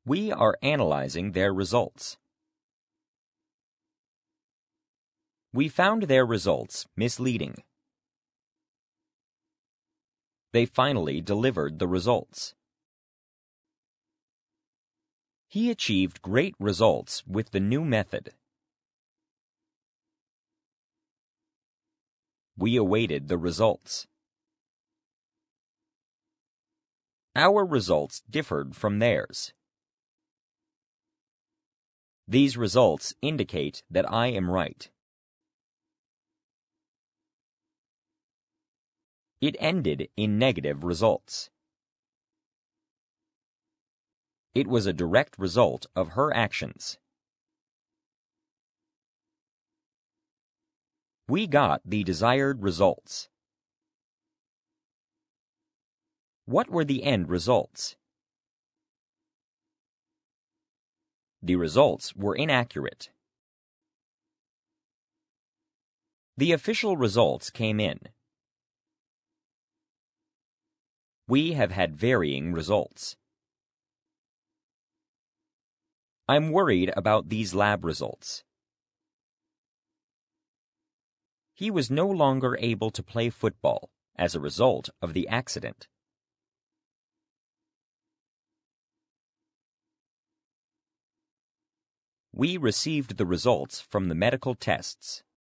We are analyzing their results. We found their results misleading. They finally delivered the results. He achieved great results with the new method. We awaited the results. Our results differed from theirs. These results indicate that I am right. It ended in negative results. It was a direct result of her actions. We got the desired results. What were the end results? The results were inaccurate. The official results came in. We have had varying results. I'm worried about these lab results. He was no longer able to play football as a result of the accident. We received the results from the medical tests.